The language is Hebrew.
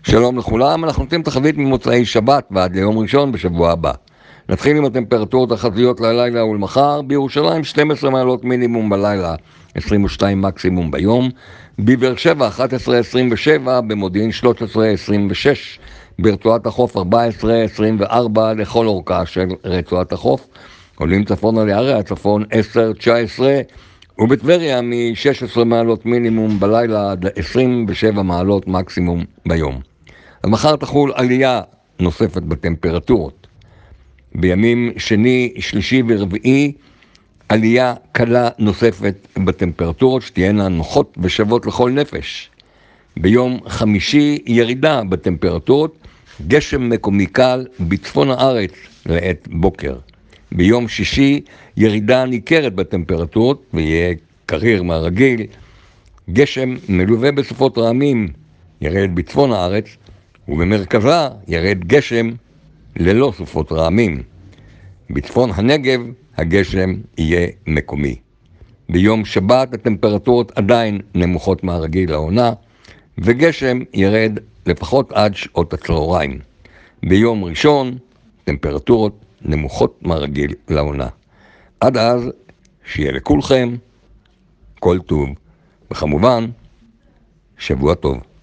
שלום לכולם, אנחנו נותנים תחזית ממוצאי שבת ועד ליום ראשון בשבוע הבא. נתחיל עם הטמפרטורות החזיות ללילה ולמחר. בירושלים 12 מעלות מינימום בלילה, 22 מקסימום ביום. בבאר שבע 11-27, במודיעין 13-26, ברצועת החוף 14-24 לכל אורכה של רצועת החוף. עולים צפונה לערי הצפון 10-19, ובטבריה מ-16 מעלות מינימום בלילה עד 27 מעלות מקסימום ביום. אז מחר תחול עלייה נוספת בטמפרטורות. בימים שני, שלישי ורביעי, עלייה קלה נוספת בטמפרטורות שתהיינה נוחות ושוות לכל נפש. ביום חמישי ירידה בטמפרטורות, גשם מקומי קל בצפון הארץ לעת בוקר. ביום שישי ירידה ניכרת בטמפרטורות ויהיה קריר מהרגיל. גשם מלווה בסופות רעמים ירד בצפון הארץ, ובמרכזה ירד גשם ללא סופות רעמים. בצפון הנגב הגשם יהיה מקומי. ביום שבת הטמפרטורות עדיין נמוכות מהרגיל לעונה, וגשם ירד לפחות עד שעות הצהריים. ביום ראשון טמפרטורות נמוכות מהרגיל לעונה. עד אז שיהיה לכולכם כל טוב, וכמובן שבוע טוב.